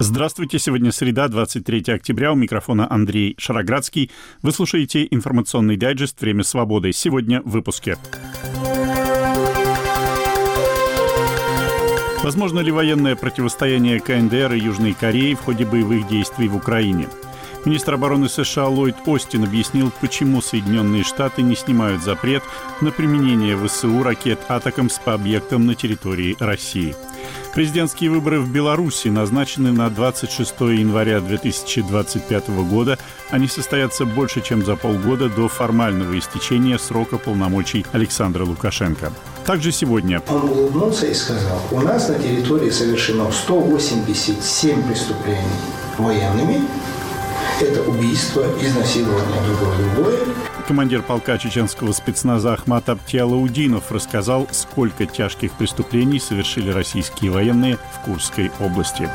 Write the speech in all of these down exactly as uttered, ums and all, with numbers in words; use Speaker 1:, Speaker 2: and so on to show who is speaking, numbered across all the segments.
Speaker 1: Здравствуйте, сегодня среда, двадцать третьего октября, у микрофона Андрей Шароградский. Вы слушаете информационный дайджест «Время свободы». Сегодня в выпуске. Возможно ли военное противостояние ка эн дэ эр и Южной Кореи в ходе боевых действий в Украине? Министр обороны США Ллойд Остин объяснил, почему Соединенные Штаты не снимают запрет на применение вэ эс у ракет «Атакамс» по объектам на территории России. Президентские выборы в Беларуси назначены на двадцать шестого января две тысячи двадцать пятого года. Они состоятся больше, чем за полгода до формального истечения срока полномочий Александра Лукашенко. Также сегодня...
Speaker 2: Он улыбнулся и сказал, у нас на территории совершено сто восемьдесят семь преступлений военными. Это убийство, изнасилование, другое-другое.
Speaker 1: Командир полка чеченского спецназа Ахмат Абтиалаудинов рассказал, сколько тяжких преступлений совершили российские военные в Курской области.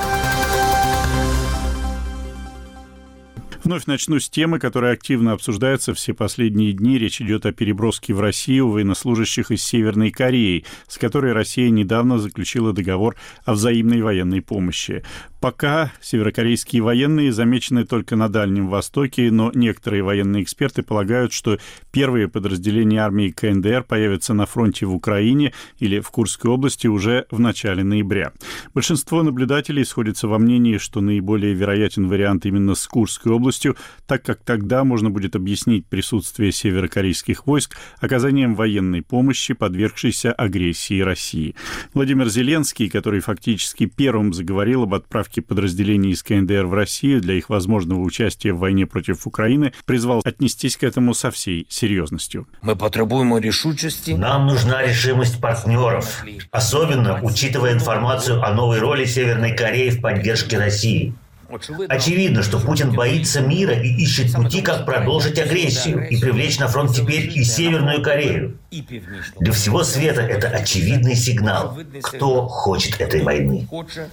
Speaker 1: Вновь начну с темы, которая активно обсуждается все последние дни. Речь идет о переброске в Россию военнослужащих из Северной Кореи, с которой Россия недавно заключила договор о взаимной военной помощи. Пока северокорейские военные замечены только на Дальнем Востоке, но некоторые военные эксперты полагают, что первые подразделения армии ка эн дэ эр появятся на фронте в Украине или в Курской области уже в начале ноября. Большинство наблюдателей сходятся во мнении, что наиболее вероятен вариант именно с Курской областью, так как тогда можно будет объяснить присутствие северокорейских войск оказанием военной помощи, подвергшейся агрессии России. Владимир Зеленский, который фактически первым заговорил об отправке подразделений из ка эн дэ эр в Россию для их возможного участия в войне против Украины, призвал отнестись к этому со всей серьезностью.
Speaker 3: Мы потребуем решимости.
Speaker 4: Нам нужна решимость партнеров, особенно учитывая информацию о новой роли Северной Кореи в поддержке России. Очевидно, что Путин боится мира и ищет пути, как продолжить агрессию и привлечь на фронт теперь и Северную Корею. Для всего света это очевидный сигнал, кто хочет этой войны.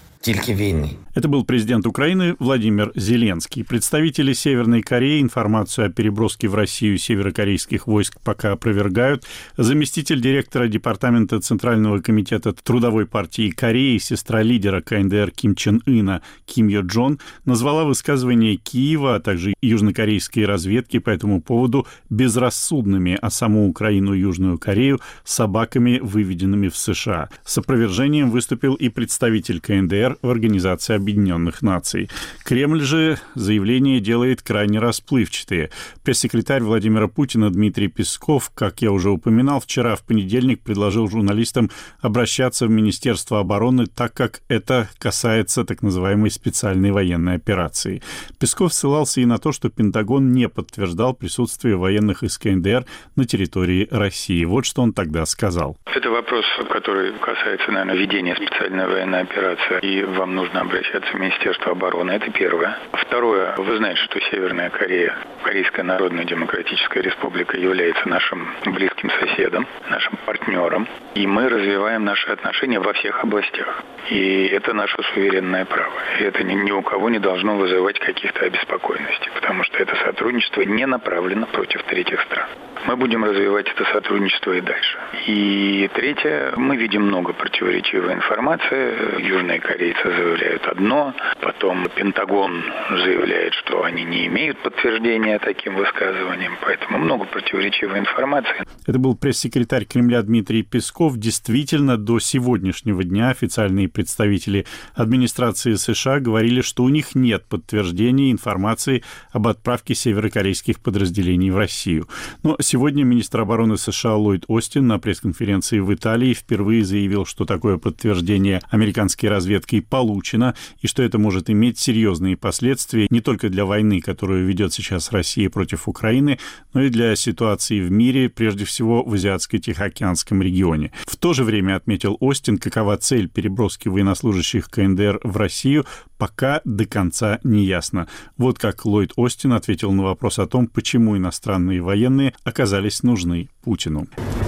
Speaker 1: Это был президент Украины Владимир Зеленский. Представители Северной Кореи информацию о переброске в Россию северокорейских войск пока опровергают. Заместитель директора Департамента Центрального комитета Трудовой партии Кореи, сестра лидера ка эн дэ эр Ким Чен Ына Ким Йо Джон, назвала высказывания Киева, а также южнокорейской разведки по этому поводу безрассудными, а саму Украину и Южную Корею собаками, выведенными в США. С опровержением выступил и представитель ка эн дэ эр в Организации Объединенных Наций. Кремль же заявление делает крайне расплывчатые. Пресс-секретарь Владимира Путина Дмитрий Песков, как я уже упоминал, вчера в понедельник предложил журналистам обращаться в Министерство обороны, так как это касается так называемой специальной военной операции. Песков ссылался и на то, что Пентагон не подтверждал присутствие военных из ка эн дэ эр на территории России. Вот что он тогда сказал.
Speaker 5: Это вопрос, который касается, наверное, ведения специальной военной операции, и вам нужно обращаться в Министерство обороны. Это первое. Второе. Вы знаете, что Северная Корея, Корейская Народная Демократическая Республика, является нашим близким соседом, нашим партнером, и мы развиваем наши отношения во всех областях. И это наше суверенное право. И это ни, ни у кого не должно вызывать каких-то обеспокоенностей, потому что это сотрудничество не направлено против третьих стран. Мы будем развивать это сотрудничество и дальше. И третье, мы видим много противоречивой информации. Южные корейцы заявляют одно, потом Пентагон заявляет, что они не имеют подтверждения таким высказываниям, поэтому много противоречивой информации.
Speaker 1: Это был пресс-секретарь Кремля Дмитрий Песков. Действительно, до сегодняшнего дня официальные представители администрации США говорили, что у них нет подтверждения информации об отправке северокорейских подразделений в Россию. Но сегодня министр обороны США Ллойд Остин на пресс-конференции в Италии впервые заявил, что такое подтверждение американской разведкой получено и что это может иметь серьезные последствия не только для войны, которую ведет сейчас Россия против Украины, но и для ситуации в мире, прежде всего в Азиатско-Тихоокеанском регионе. В то же время, отметил Остин, какова цель переброски военнослужащих ка эн дэ эр в Россию, пока до конца не ясно. Вот как Ллойд Остин ответил на вопрос о том, почему иностранные военные оказались нужны Путину.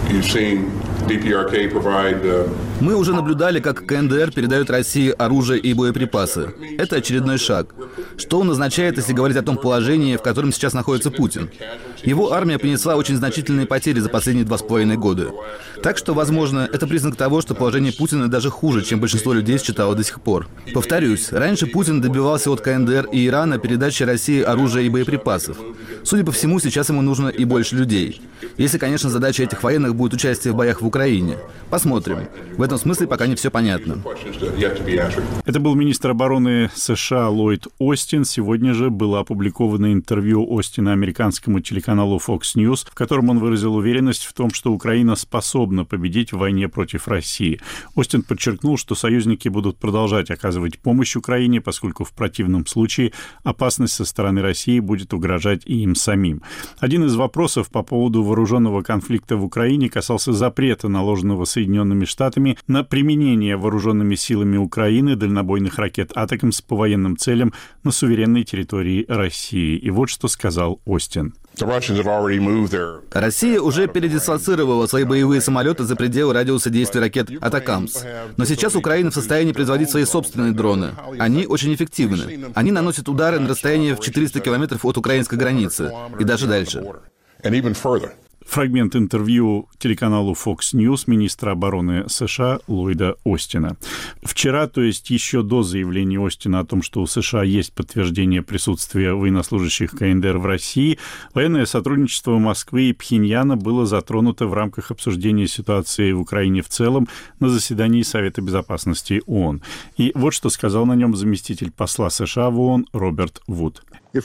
Speaker 6: Мы уже наблюдали, как ка эн дэ эр передает России оружие и боеприпасы. Это очередной шаг. Что он означает, если говорить о том положении, в котором сейчас находится Путин? Его армия понесла очень значительные потери за последние два с половиной года. Так что, возможно, это признак того, что положение Путина даже хуже, чем большинство людей считало до сих пор. Повторюсь, раньше Раньше Путин добивался от КНДР и Ирана передачи России оружия и боеприпасов. Судя по всему, сейчас ему нужно и больше людей. Если, конечно, задача этих военных будет участие в боях в Украине. Посмотрим. В этом смысле пока не все понятно.
Speaker 1: Это был министр обороны США Ллойд Остин. Сегодня же было опубликовано интервью Остина американскому телеканалу Fox News, в котором он выразил уверенность в том, что Украина способна победить в войне против России. Остин подчеркнул, что союзники будут продолжать оказывать помощь Украине, поскольку в противном случае опасность со стороны России будет угрожать и им самим. Один из вопросов по поводу вооруженного конфликта в Украине касался запрета, наложенного Соединенными Штатами на применение вооруженными силами Украины дальнобойных ракет «Атакамс» по военным целям на суверенной территории России. И вот что сказал Остин.
Speaker 6: Россия уже передислоцировала свои боевые самолеты за пределы радиуса действия ракет «Атакамс». Но сейчас Украина в состоянии производить свои собственные дроны. Они очень эффективны. Они наносят удары на расстояние в четыреста километров от украинской границы и даже дальше.
Speaker 1: Фрагмент интервью телеканалу Fox News министра обороны США Ллойда Остина. Вчера, то есть еще до заявления Остина о том, что у США есть подтверждение присутствия военнослужащих КНДР в России, военное сотрудничество Москвы и Пхеньяна было затронуто в рамках обсуждения ситуации в Украине в целом на заседании Совета Безопасности ООН. И вот что сказал на нем заместитель посла США в ООН Роберт Вуд.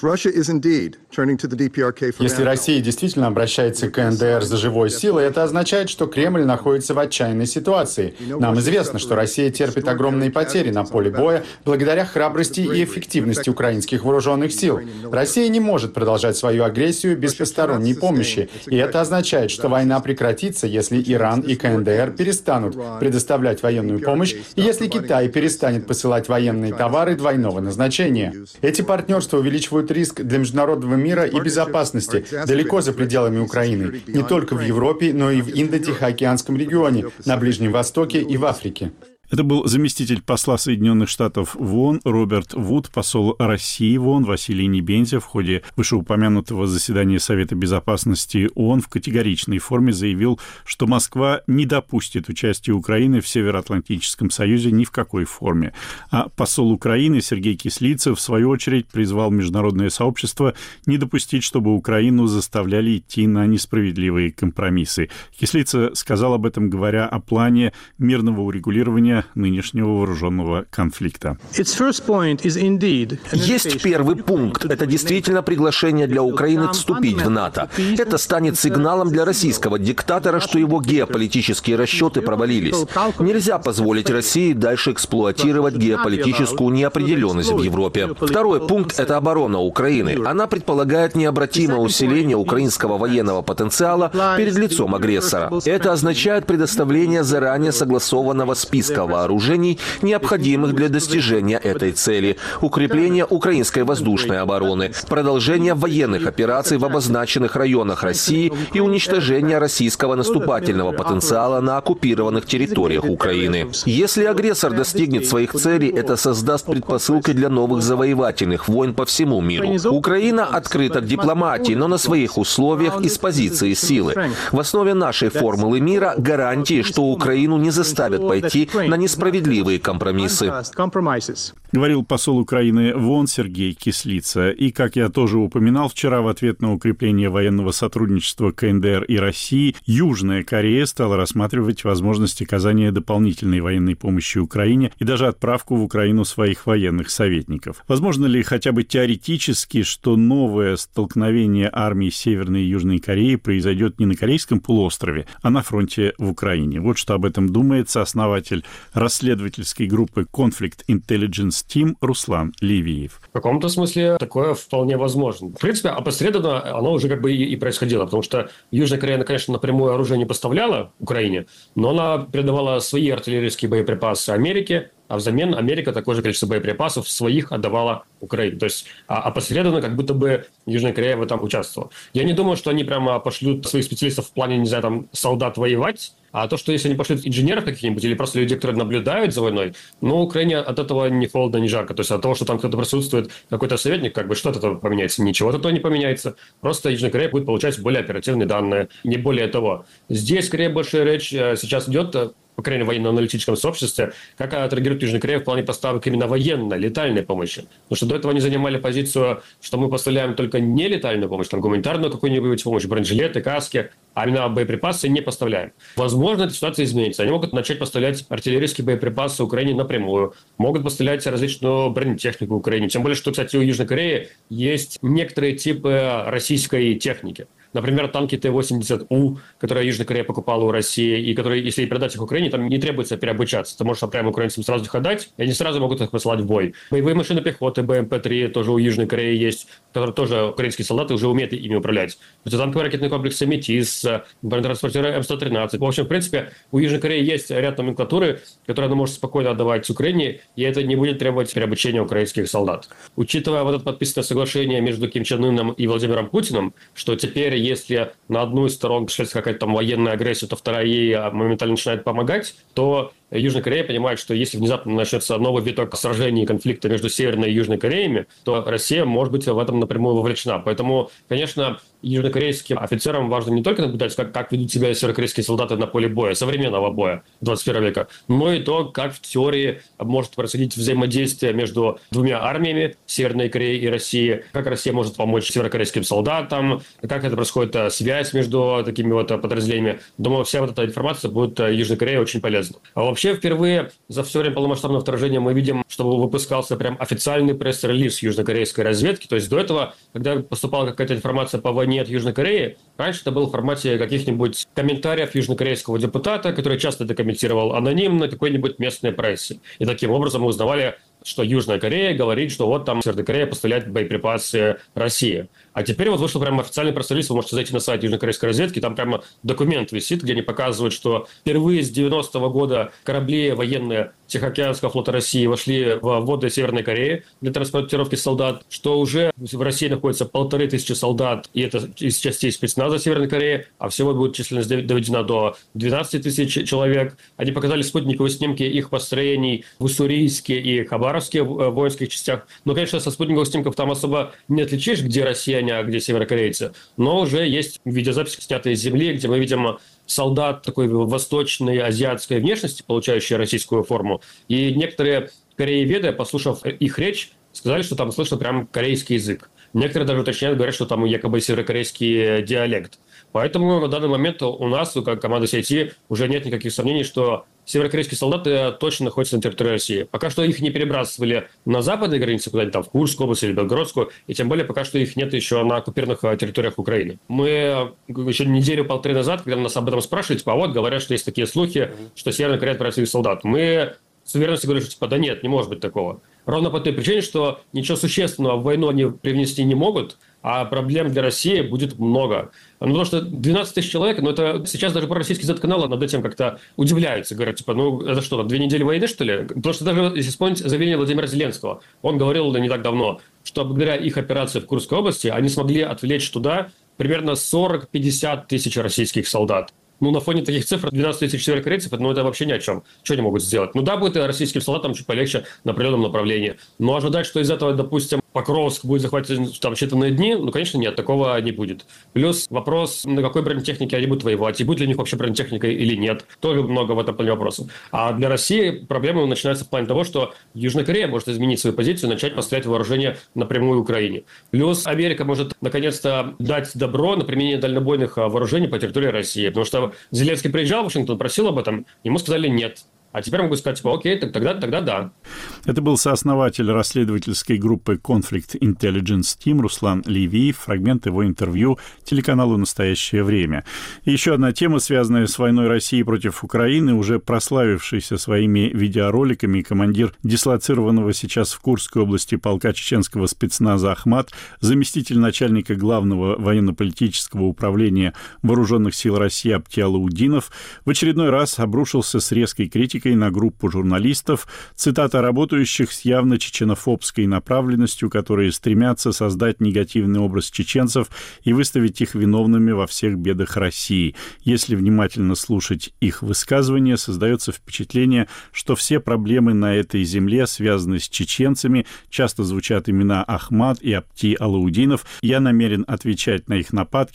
Speaker 7: Если Россия действительно обращается к КНДР за живой силой, это означает, что Кремль находится в отчаянной ситуации. Нам известно, что Россия терпит огромные потери на поле боя благодаря храбрости и эффективности украинских вооруженных сил. Россия не может продолжать свою агрессию без посторонней помощи, и это означает, что война прекратится, если Иран и КНДР перестанут предоставлять военную помощь, и если Китай перестанет посылать военные товары двойного назначения. Эти партнерства увеличивают риск для международного мира и безопасности далеко за пределами Украины, не только в Европе, но и в Индо-Тихоокеанском регионе, на Ближнем Востоке и в Африке.
Speaker 1: Это был заместитель посла Соединенных Штатов в ООН Роберт Вуд, посол России в ООН Василий Небензя в ходе вышеупомянутого заседания Совета Безопасности ООН в категоричной форме заявил, что Москва не допустит участия Украины в Североатлантическом союзе ни в какой форме. А посол Украины Сергей Кислицын, в свою очередь, призвал международное сообщество не допустить, чтобы Украину заставляли идти на несправедливые компромиссы. Кислицын сказал об этом, говоря о плане мирного урегулирования нынешнего вооруженного конфликта.
Speaker 8: Есть первый пункт. Это действительно приглашение для Украины вступить в НАТО. Это станет сигналом для российского диктатора, что его геополитические расчеты провалились. Нельзя позволить России дальше эксплуатировать геополитическую неопределенность в Европе. Второй пункт – это оборона Украины. Она предполагает необратимое усиление украинского военного потенциала перед лицом агрессора. Это означает предоставление заранее согласованного списка вооружений, необходимых для достижения этой цели, укрепление украинской воздушной обороны, продолжение военных операций в обозначенных районах России и уничтожение российского наступательного потенциала на оккупированных территориях Украины. Если агрессор достигнет своих целей, это создаст предпосылки для новых завоевательных войн по всему миру. Украина открыта к дипломатии, но на своих условиях и с позиции силы. В основе нашей формулы мира гарантии, что Украину не заставят пойти на несправедливые компромиссы.
Speaker 1: Говорил посол Украины в ООН Сергей Кислицын. И, как я тоже упоминал вчера, в ответ на укрепление военного сотрудничества КНДР и России, Южная Корея стала рассматривать возможность оказания дополнительной военной помощи Украине и даже отправку в Украину своих военных советников. Возможно ли хотя бы теоретически, что новое столкновение армий Северной и Южной Кореи произойдет не на Корейском полуострове, а на фронте в Украине? Вот что об этом думает сооснователь расследовательской группы Conflict Intelligence Team Руслан Ливиев.
Speaker 9: В каком-то смысле такое вполне возможно. В принципе, опосредованно оно уже как бы и, и происходило, потому что Южная Корея, конечно, напрямую оружие не поставляла Украине, но она передавала свои артиллерийские боеприпасы Америке, а взамен Америка такое же количество боеприпасов своих отдавала Украине. То есть опосредованно как будто бы Южная Корея в этом участвовала. Я не думаю, что они прямо пошлют своих специалистов в плане, не знаю, там, солдат воевать, а то, что если они пошлют инженеров каких-нибудь или просто людей, которые наблюдают за войной, ну, Украине от этого ни холодно, ни жарко. То есть от того, что там кто-то присутствует, какой-то советник, как бы что от этого поменяется? Ничего от этого не поменяется. Просто Южная Корея будет получать более оперативные данные, не более того. Здесь, скорее, больше речь сейчас идет по крайней мере, в военно-аналитическом сообществе, как отреагирует Южная Корея в плане поставок именно военной, летальной помощи. Потому что до этого они занимали позицию, что мы поставляем только не летальную помощь, там гуманитарную какую-нибудь помощь, бронежилеты, каски, а именно боеприпасы не поставляем. Возможно, эта ситуация изменится. Они могут начать поставлять артиллерийские боеприпасы Украине напрямую, могут поставлять различную бронетехнику Украине. Тем более, что, кстати, у Южной Кореи есть некоторые типы российской техники. Например, танки Т восемьдесят У, которые Южная Корея покупала у России, и которые, если продать их Украине, там не требуется переобучаться. Ты можешь прямо украинцам сразу их отдать, и они сразу могут их посылать в бой. Боевые машины пехоты Бэ Эм Пэ три тоже у Южной Кореи есть, которые тоже украинские солдаты уже умеют ими управлять. Противотанковые ракетные комплексы Метис, бронетранспортеры Эм сто тринадцать. В общем, в принципе, у Южной Кореи есть ряд номенклатуры, которую она может спокойно отдавать Украине, и это не будет требовать переобучения украинских солдат. Учитывая вот это подписанное соглашение между Ким Чен Ыном и Владимиром Путиным, что теперь если на одну из сторон начинается какая-то там военная агрессия, то вторая ей моментально начинает помогать, то Южная Корея понимает, что если внезапно начнется новый виток сражений и конфликта между Северной и Южной Кореями, то Россия может быть в этом напрямую вовлечена. Поэтому, конечно, южнокорейским офицерам важно не только наблюдать, как, как ведут себя северокорейские солдаты на поле боя, современного боя двадцать первого века, но и то, как в теории может происходить взаимодействие между двумя армиями Северной Кореи и России, как Россия может помочь северокорейским солдатам, как это происходит связь между такими вот подразделениями. Думаю, вся вот эта информация будет Южной Корее очень полезна. А вообще, впервые за все время полномасштабного вторжения мы видим, чтобы выпускался прям официальный пресс-релиз южнокорейской разведки. То есть до этого, когда поступала какая-то информация по войне от Южной Кореи, раньше это было в формате каких-нибудь комментариев южнокорейского депутата, который часто это комментировал анонимно какой-нибудь местной прессе. И таким образом мы узнавали, что Южная Корея говорит, что вот там Северная Корея поставляет боеприпасы России. А теперь вот вышел прямо официальный пресс-релиз, вы можете зайти на сайт южнокорейской разведки, там прямо документ висит, где они показывают, что впервые с девяностого года корабли военные Тихоокеанского флота России вошли в воды Северной Кореи для транспортировки солдат, что уже в России находится полторы тысячи солдат, и это из частей спецназа Северной Кореи, а всего будет численность доведена до двенадцати тысяч человек. Они показали спутниковые снимки их построений в Уссурийске и Хабаровске в воинских частях. Но, конечно, со спутниковых снимков там особо не отличишь, где россияне, а где северокорейцы. Но уже есть видеозаписи, снятые с земли, где мы видим солдат такой восточной азиатской внешности, получающие российскую форму. И некоторые корееведы, послушав их речь, сказали, что там слышно прям корейский язык. Некоторые даже уточняют, говорят, что там якобы северокорейский диалект. Поэтому на данный момент у нас, как команды си ай ти, уже нет никаких сомнений, что северокорейские солдаты точно находятся на территории России. Пока что их не перебрасывали на западные границы, куда-нибудь там в Курскую область или Белгородскую, и тем более пока что их нет еще на оккупированных территориях Украины. Мы еще неделю-полторы назад, когда нас об этом спрашивали, типа, а вот говорят, что есть такие слухи, что Северная Корея отправляет своих солдат. Мы с уверенностью говорим, что типа, да нет, не может быть такого. Ровно по той причине, что ничего существенного в войну они привнести не могут, а проблем для России будет много. Ну, потому что двенадцать тысяч человек, ну, это сейчас даже пророссийские зет-каналы над этим как-то удивляются. Говорят, типа, ну, это что, две недели войны, что ли? Потому что даже, если вспомнить заявление Владимира Зеленского, он говорил не так давно, что благодаря их операции в Курской области они смогли отвлечь туда примерно сорок-пятьдесят тысяч российских солдат. Ну, на фоне таких цифр двенадцать тысяч северокорейцев, ну, это вообще ни о чем. Что они могут сделать? Ну, да, будет российским солдатам чуть полегче на определенном направлении. Но ожидать, что из этого, допустим, Покровск будет захвачен там считанные дни, ну, конечно, нет, такого не будет. Плюс вопрос, на какой бронетехнике они будут воевать, и будет ли у них вообще бронетехника или нет. Тоже много в этом плане вопросов. А для России проблема начинается в плане того, что Южная Корея может изменить свою позицию и начать поставлять вооружение напрямую Украине. Плюс Америка может, наконец-то, дать добро на применение дальнобойных вооружений по территории России. Потому что Зеленский приезжал в Вашингтон, просил об этом, ему сказали нет. А теперь могу сказать, типа, окей, так тогда, тогда да.
Speaker 1: Это был сооснователь расследовательской группы Conflict Intelligence Team Руслан Левиев, фрагмент его интервью телеканалу «Настоящее время». И еще одна тема, связанная с войной России против Украины, уже прославившийся своими видеороликами командир дислоцированного сейчас в Курской области полка чеченского спецназа «Ахмат», заместитель начальника главного военно-политического управления Вооруженных сил России Апти Алаудинов в очередной раз обрушился с резкой критикой на группу журналистов, цитата, работающих с явно чеченофобской направленностью, которые стремятся создать негативный образ чеченцев и выставить их виновными во всех бедах России. Если внимательно слушать их высказывания, создается впечатление, что все проблемы на этой земле связаны с чеченцами, часто звучат имена Ахмат и Апти Алаудинов. Я намерен отвечать на их нападки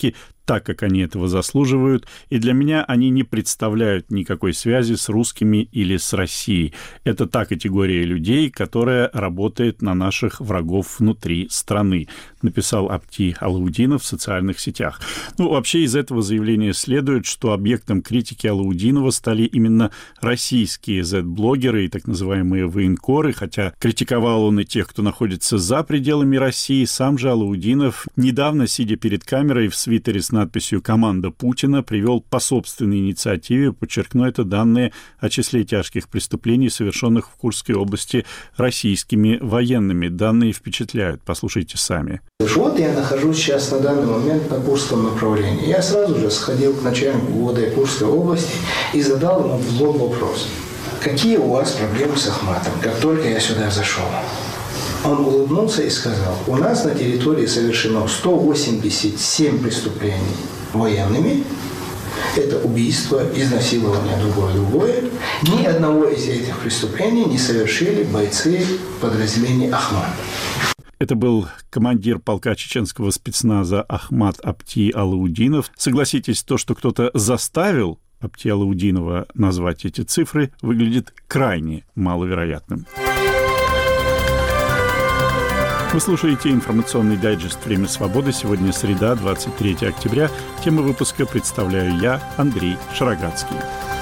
Speaker 1: так, как они этого заслуживают, и для меня они не представляют никакой связи с русскими или с Россией. Это та категория людей, которая работает на наших врагов внутри страны, написал Апти Алаудинов в социальных сетях. Ну, вообще из этого заявления следует, что объектом критики Алаудинова стали именно российские зет-блогеры и так называемые военкоры, хотя критиковал он и тех, кто находится за пределами России. Сам же Алаудинов, недавно, сидя перед камерой в свитере с надписью «Команда Путина», привел по собственной инициативе, подчеркну это, данные о числе тяжких преступлений, совершенных в Курской области российскими военными. Данные впечатляют. Послушайте сами.
Speaker 2: Вот я нахожусь сейчас на данный момент на Курском направлении. Я сразу же сходил к начальнику ГУВД Курской области и задал ему в лоб вопрос. Какие у вас проблемы с Ахматом, как только я сюда зашел? Он улыбнулся и сказал, у нас на территории совершено сто восемьдесят семь преступлений военными. Это убийство, изнасилование, другое-другое. Ни одного из этих преступлений не совершили бойцы подразделения Ахмат.
Speaker 1: Это был командир полка чеченского спецназа Ахмат Апти Алаудинов. Согласитесь, то, что кто-то заставил Апти Алаудинова назвать эти цифры, выглядит крайне маловероятным. Вы слушаете информационный дайджест «Время свободы». Сегодня среда, двадцать третьего октября. Тему выпуска представляю я, Андрей Шарогатский.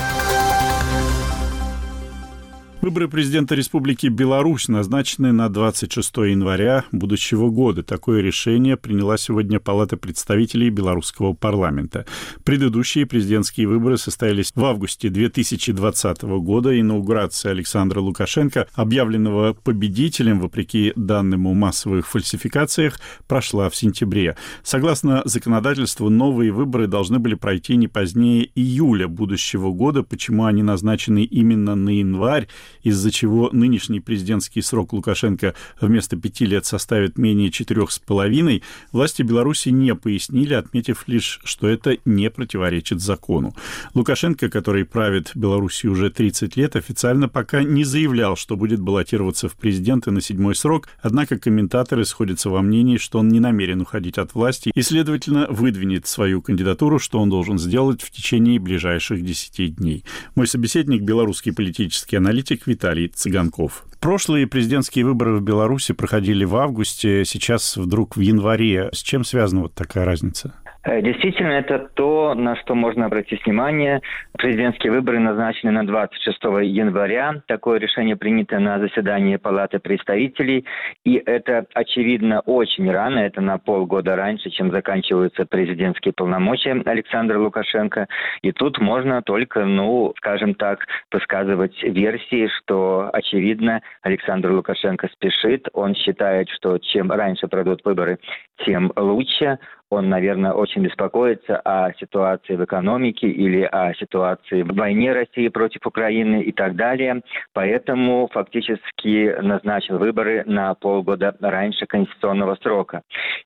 Speaker 1: Выборы президента Республики Беларусь назначены на двадцать шестого января будущего года. Такое решение приняла сегодня Палата представителей белорусского парламента. Предыдущие президентские выборы состоялись в августе две тысячи двадцатого года. Инаугурация Александра Лукашенко, объявленного победителем, вопреки данным о массовых фальсификациях, прошла в сентябре. Согласно законодательству, новые выборы должны были пройти не позднее июля будущего года. Почему они назначены именно на январь, из-за чего нынешний президентский срок Лукашенко вместо пяти лет составит менее четырех с половиной, власти Беларуси не пояснили, отметив лишь, что это не противоречит закону. Лукашенко, который правит Беларусью уже тридцать лет, официально пока не заявлял, что будет баллотироваться в президенты на седьмой срок, однако комментаторы сходятся во мнении, что он не намерен уходить от власти и, следовательно, выдвинет свою кандидатуру, что он должен сделать в течение ближайших десяти дней. Мой собеседник — белорусский политический аналитик Виталий Цыганков. Прошлые президентские выборы в Беларуси проходили в августе, сейчас вдруг в январе. С чем связана вот такая разница?
Speaker 10: Действительно, это то, на что можно обратить внимание. Президентские выборы назначены на двадцать шестого января. Такое решение принято на заседании Палаты представителей. И это, очевидно, очень рано. Это на полгода раньше, чем заканчиваются президентские полномочия Александра Лукашенко. И тут можно только, ну, скажем так, высказывать версии, что, очевидно, Александр Лукашенко спешит. Он считает, что чем раньше пройдут выборы, тем лучше. Он, наверное, очень беспокоится о ситуации в экономике или о ситуации в войне России против Украины и так далее. Поэтому фактически назначил выборы на полгода раньше конституционного срока.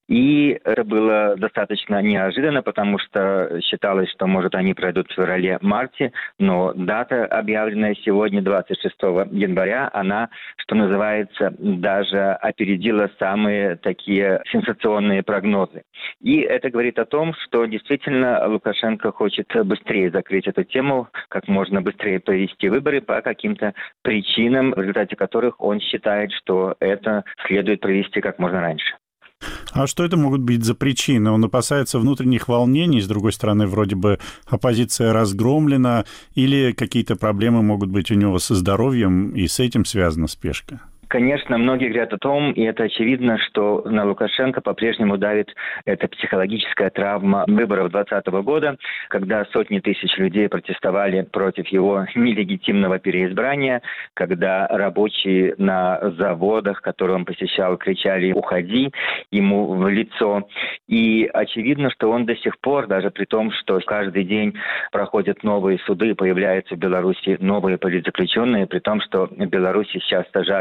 Speaker 10: И это было достаточно неожиданно, потому что считалось, что, может, они пройдут в феврале-марте, но дата, объявленная сегодня, двадцать шестого января, она, что называется, даже опередила самые такие сенсационные прогнозы. И это говорит о том, что действительно Лукашенко хочет быстрее закрыть эту тему, как можно быстрее провести выборы по каким-то причинам, в результате которых он считает, что это следует провести как можно раньше.
Speaker 1: А что это могут быть за причины? Он опасается внутренних волнений, с другой стороны, вроде бы оппозиция разгромлена, или какие-то проблемы могут быть у него со здоровьем, и с этим связана спешка?
Speaker 10: Конечно, многие говорят о том, и это очевидно, что на Лукашенко по-прежнему давит эта психологическая травма выборов двадцатого года, когда сотни тысяч людей протестовали против его нелегитимного переизбрания, когда рабочие на заводах, которые он посещал, кричали «Уходи!» ему в лицо. И очевидно, что он до сих пор, даже при том, что каждый день проходят новые суды, появляются в Беларуси новые политзаключенные, при том, что в Беларуси сейчас сажают за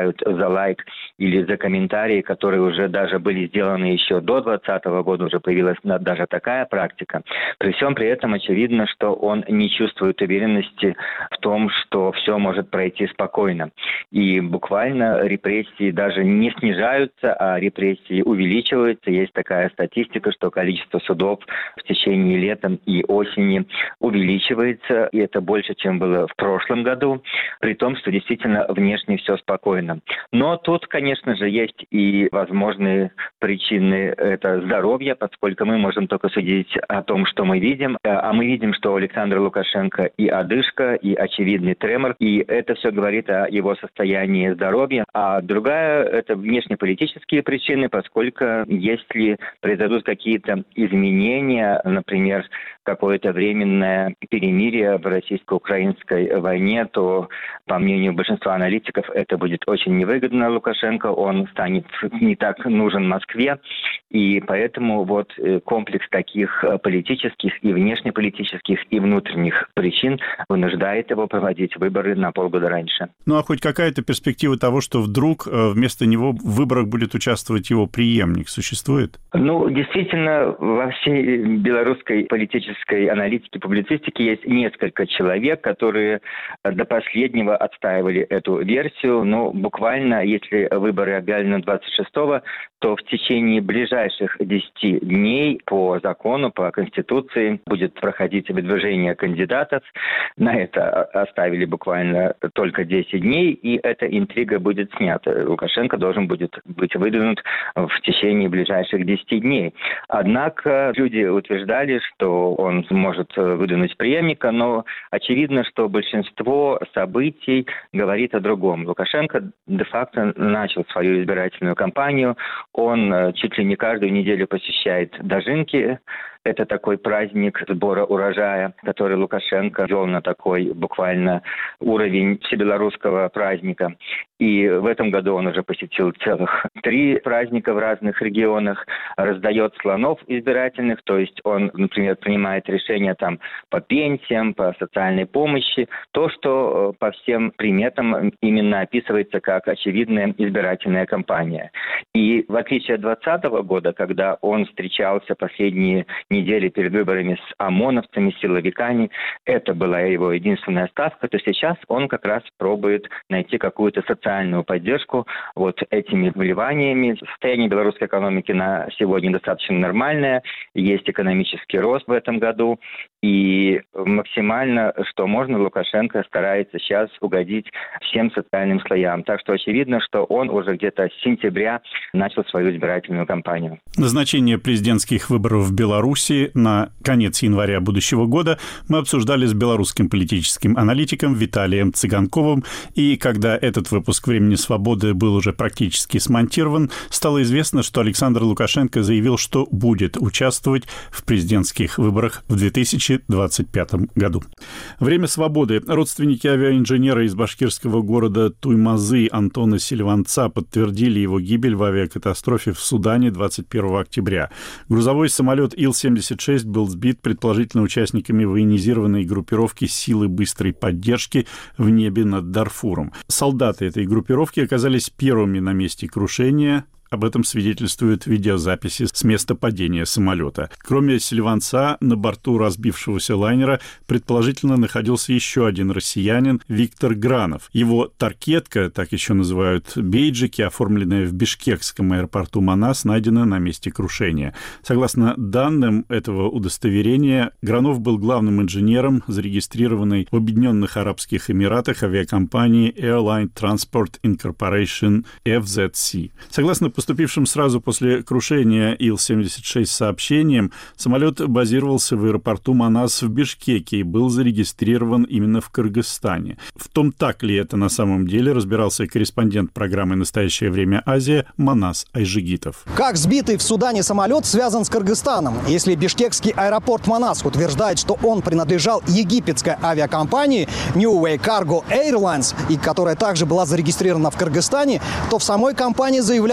Speaker 10: за лайк или за комментарии, которые уже даже были сделаны еще до двадцатого года, уже появилась даже такая практика. При всем при этом очевидно, что он не чувствует уверенности в том, что все может пройти спокойно. И буквально репрессии даже не снижаются, а репрессии увеличиваются. Есть такая статистика, что количество судов в течение лета и осени увеличивается, и это больше, чем было в прошлом году, при том, что действительно внешне все спокойно. Но тут, конечно же, есть и возможные причины – это здоровье, поскольку мы можем только судить о том, что мы видим. А мы видим, что у Александра Лукашенко и одышка, и очевидный тремор, и это все говорит о его состоянии здоровья. А другая – это внешнеполитические причины, поскольку если произойдут какие-то изменения, например, какое-то временное перемирие в российско-украинской войне, то, по мнению большинства аналитиков, это будет очень невыгодно Лукашенко, он станет не так нужен Москве, и поэтому вот комплекс таких политических и внешнеполитических и внутренних причин вынуждает его проводить выборы на полгода раньше.
Speaker 1: Ну а хоть какая-то перспектива того, что вдруг вместо него в выборах будет участвовать его преемник, существует?
Speaker 10: Ну, действительно, во всей белорусской политической аналитике, публицистике есть несколько человек, которые до последнего отстаивали эту версию. Но буквально, если выборы объявлены двадцать шестого, то в течение ближайших десяти дней по закону, по Конституции будет проходить выдвижение кандидатов. На это оставили буквально только десять дней, и эта интрига будет снята. Лукашенко должен будет быть выдвинут в течение ближайших десяти дней. Однако люди утверждали, что он сможет выдвинуть преемника, но очевидно, что большинство событий говорит о другом. Лукашенко де-факто начал свою избирательную кампанию. Он чуть ли не каждую неделю посещает дожинки. Это такой праздник сбора урожая, который Лукашенко вел на такой буквально уровень всебелорусского праздника. И в этом году он уже посетил целых три праздника в разных регионах, раздает слонов избирательных, то есть он, например, принимает решения там по пенсиям, по социальной помощи, то, что по всем приметам именно описывается как очевидная избирательная кампания. И в отличие от двадцатого года, когда он встречался последние недели перед выборами с ОМОНовцами, силовиками, это была его единственная ставка, то сейчас он как раз пробует найти какую-то социальную поддержку вот этими вливаниями. Состояние белорусской экономики на сегодня достаточно нормальное, есть экономический рост в этом году, и максимально, что можно, Лукашенко старается сейчас угодить всем социальным слоям. Так что очевидно, что он уже где-то с сентября начал свою избирательную кампанию.
Speaker 1: Назначение президентских выборов в Беларуси на конец января будущего года мы обсуждали с белорусским политическим аналитиком Виталием Цыганковым, и когда этот выпуск «Времени свободы» был уже практически смонтирован, стало известно, что Александр Лукашенко заявил, что будет участвовать в президентских выборах в две тысячи двадцать пятом году. «Время свободы». Родственники авиаинженера из башкирского города Туймазы Антона Селиванца подтвердили его гибель в авиакатастрофе в Судане двадцать первого октября. Грузовой самолет Ил семьдесят шесть был сбит предположительно участниками военизированной группировки «Силы быстрой поддержки» в небе над Дарфуром. Солдаты этой группировки оказались первыми на месте крушения. Об этом свидетельствуют видеозаписи с места падения самолета. Кроме Селиванца, на борту разбившегося лайнера предположительно находился еще один россиянин Виктор Гранов. Его таркетка, так еще называют бейджики, оформленная в бишкекском аэропорту Манас, найдена на месте крушения. Согласно данным этого удостоверения, Гранов был главным инженером, зарегистрированной в Объединенных Арабских Эмиратах авиакомпании Airline Transport Incorporation эф зет си. Согласно поступившим сразу после крушения Ил семьдесят шесть сообщениям, самолет базировался в аэропорту Манас в Бишкеке и был зарегистрирован именно в Кыргызстане. В том, так ли это на самом деле, разбирался корреспондент программы «Настоящее время Азия» Манас Айжигитов.
Speaker 11: Как сбитый в Судане самолет связан с Кыргызстаном? Если бишкекский аэропорт Манас утверждает, что он принадлежал египетской авиакомпании New Way Cargo Airlines, и которая также была зарегистрирована в Кыргызстане, то в самой компании заявляют, что в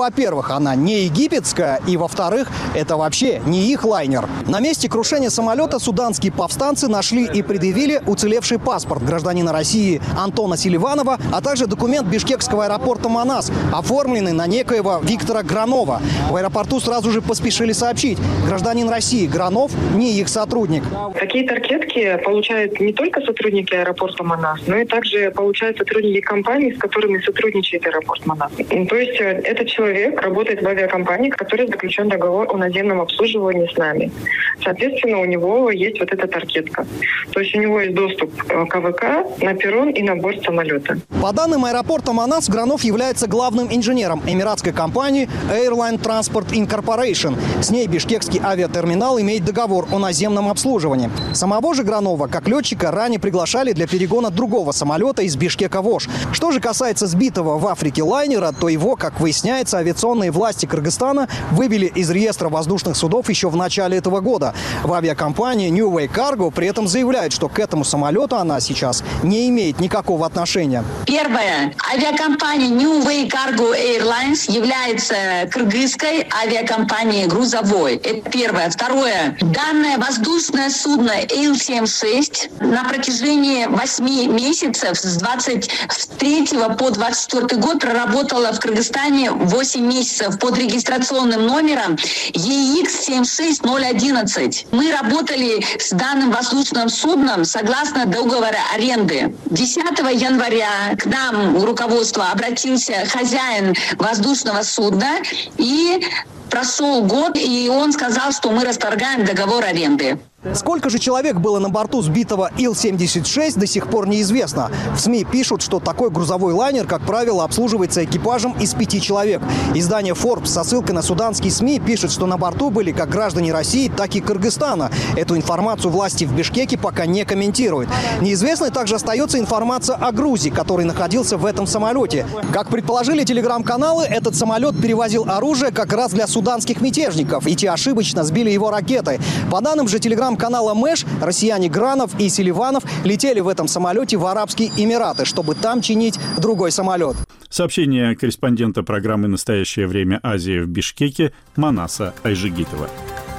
Speaker 11: во-первых, она не египетская, и, во-вторых, это вообще не их лайнер. На месте крушения самолета суданские повстанцы нашли и предъявили уцелевший паспорт гражданина России Антона Селиванова, а также документ бишкекского аэропорта Манас, оформленный на некоего Виктора Гранова. В аэропорту сразу же поспешили сообщить: гражданин России Гранов не их сотрудник.
Speaker 12: Такие таргетки получают не только сотрудники аэропорта Манас, но и также получают сотрудники компаний, с которыми сотрудничает аэропорт Манас. То есть этот человек работает в авиакомпании, в которой заключен договор о наземном обслуживании с нами. Соответственно, у него есть вот эта таргетка. То есть у него есть доступ к АВК на перрон и на борт самолета.
Speaker 11: По данным аэропорта Манас, Гранов является главным инженером эмиратской компании Airline Transport Incorporation. С ней бишкекский авиатерминал имеет договор о наземном обслуживании. Самого же Гранова, как летчика, ранее приглашали для перегона другого самолета из Бишкека в Ош. Что же касается сбитого в Африке лайнера, то его, как выясняется, авиационные власти Кыргызстана вывели из реестра воздушных судов еще в начале этого года. В авиакомпании New Way Cargo при этом заявляют, что к этому самолету она сейчас не имеет никакого отношения.
Speaker 13: Первое. Авиакомпания New Way Cargo Airlines является кыргызской авиакомпанией грузовой. Это первое. Второе. Данное воздушное судно Ил семьдесят шесть на протяжении восьми месяцев с двадцать третьего по двадцать четвёртый год проработала в Кыргызстане восемь месяцев под регистрационным номером Е Икс семьдесят шесть ноль одиннадцать. Мы работали с данным воздушным судном согласно договора аренды. десятого января к нам в руководство обратился хозяин воздушного судна, и прошел год, и он сказал, что мы расторгаем договор аренды.
Speaker 11: Сколько же человек было на борту сбитого Ил семьдесят шесть, до сих пор неизвестно. В СМИ пишут, что такой грузовой лайнер, как правило, обслуживается экипажем из пяти человек. Издание Forbes со ссылкой на суданские СМИ пишет, что на борту были как граждане России, так и Кыргызстана. Эту информацию власти в Бишкеке пока не комментируют. Неизвестной также остается информация о грузе, который находился в этом самолете. Как предположили телеграм-каналы, этот самолет перевозил оружие как раз для суданских мятежников, и те ошибочно сбили его ракетой. По данным же телеграм канала Мэш, россияне Гранов и Селиванов летели в этом самолете в Арабские Эмираты, чтобы там чинить другой самолет.
Speaker 1: Сообщение корреспондента программы «Настоящее время. Азия» в Бишкеке Манаса Айжигитова.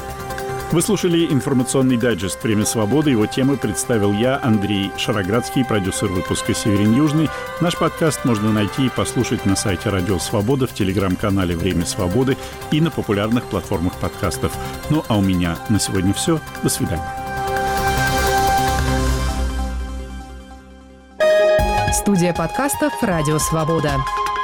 Speaker 1: Вы слушали информационный дайджест «Время свободы». Его темы представил я, Андрей Шароградский, продюсер выпуска «Северин Южный». Наш подкаст можно найти и послушать на сайте «Радио Свобода», в телеграм-канале «Время свободы» и на популярных платформах подкастов. Ну а у меня на сегодня все. До свидания.
Speaker 14: Студия подкастов «Радио Свобода».